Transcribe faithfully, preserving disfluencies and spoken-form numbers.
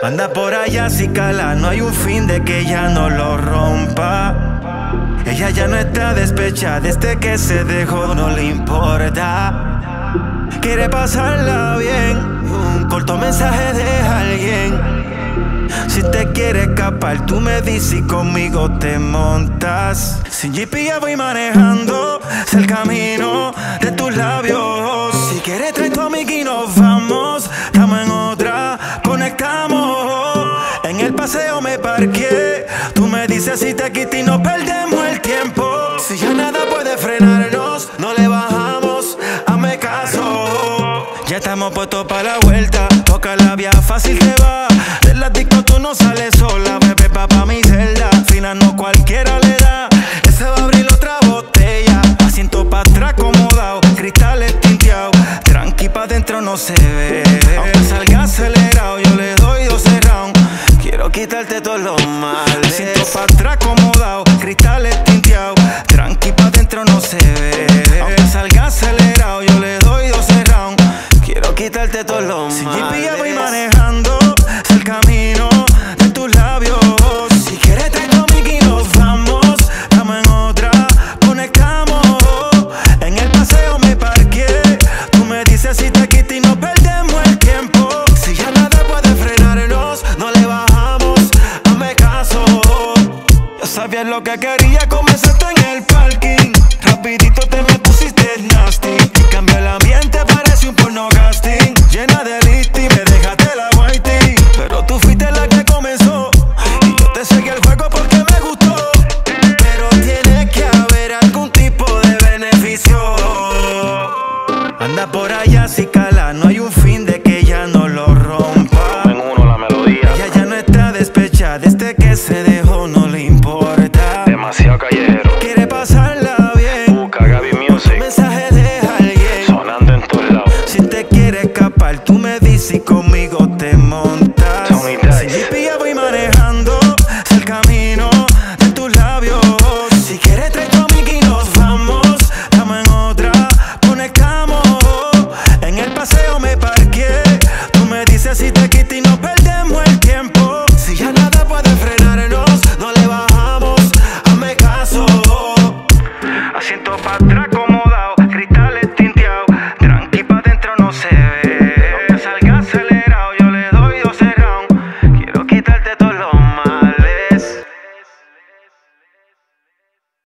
Anda por allá si cala, no hay un fin de que ella no lo rompa. Ella ya no está despechada, desde que se dejó no le importa. Quiere pasarla bien, un corto mensaje de alguien. Si te quieres escapar, tú me dices y conmigo te montas. Sin G P S voy manejando, es el camino de tus labios. Si quieres trae tu amiga y nos vamos. Estamos en otra, conectamos. En el paseo me parqué. Tú me dices si te quitas y no perdemos el tiempo. Si ya nada puede frenarnos, no le bajamos, hazme caso. Ya estamos puestos para la vuelta, toca la vía fácil te va. Del disco tú no sales sola, bebé pa' pa' mi celda. Fina no cualquiera le da, ese va a abrir otra botella. Asiento pa' atrás acomodado, cristales tinteados. Tranqui pa' dentro no se ve, aunque salga acelerado yo le doy doce rounds. Quiero quitarte todos los males. Asiento pa' atrás acomodado, cristales tinteados. Tranqui pa' dentro no se ve, aunque salga acelerado yo le doy doce rounds. Quiero quitarte todos los males. Sin G P S voy manejando, es el camino de tus labios. Si quieres trae tu amiga y nos vamos. Estamos en otra, conectamos. En el paseo me parqué. Tú me dices si te quitas y no perdemos el tiempo. Si ya nada puede frenarnos, no le bajamos, hazme caso. Yo sabía lo que quería, comenzaste en el parking. Rapidito te me pusiste nasty. Cambió el ambiente, parece un porno casting. Llena de listing, me dejaste la whitey. Pero tú fuiste la que comenzó y yo te seguí el juego porque me gustó. Pero tiene que haber algún tipo de beneficio. Anda por allá si cala, no hay un fin de que ella no lo rompa. En uno la melodía. Ella ya no está despechada, desde que se dejó no le importa. Demasiado callejero. Quiere pasarla bien, Busca Gaby Music. mensaje de alguien. Sonando en todos lados. Si te quieres escapar, tú me dices y conmigo te montas. Tony Sin Dice. G P S voy manejando, es el camino de tus labios. Si quieres trae tu amiga y nos vamos. Estamos en otra, conectamos. En el paseo me parqué. Tú me dices si te quitas y no perdemos el tiempo. Si ya nada puede frenarnos, no le bajamos, hazme caso. Asiento pa' atrás como